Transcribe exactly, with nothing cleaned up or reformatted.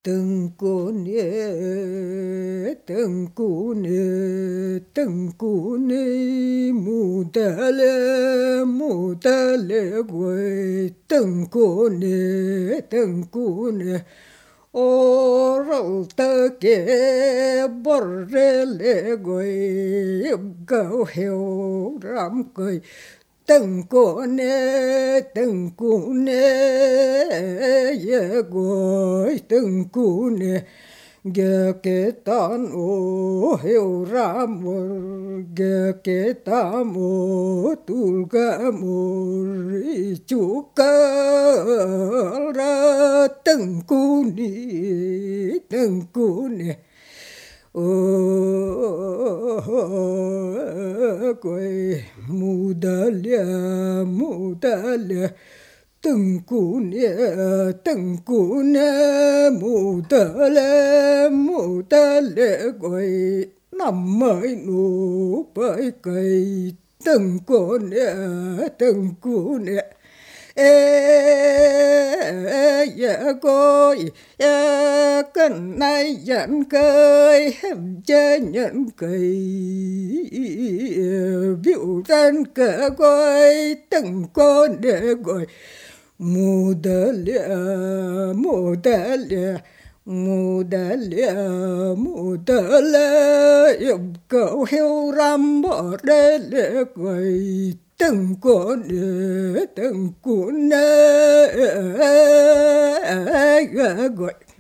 Tengkune, tengkune, tengkune, mudale, mudale, goi, tengkune, tengkune, oral take, borrele, goi, gao heo, ram goi. Tengkune, tengkune, ye goi, tengkune, geketan o heu ramor, geketan o tulgamor, icukara tengkuni, tengkune. Oh, quay mudalia, mudalia, tengkune, tengkune, mudalia, mudalia, quay nằm mới nụ bởi cây tengkune, tengkune. Ê, dạ coi, dạ cần nay dẫn cây, hem chê nhận cây, biểu tên cả coi, từng con để gọi, mù đá lịa, mù đá lịa, mù đá lịa, mù đá lịa, yêu cầu heo ram bỏ đê lịa gọi, từng con từng con gọi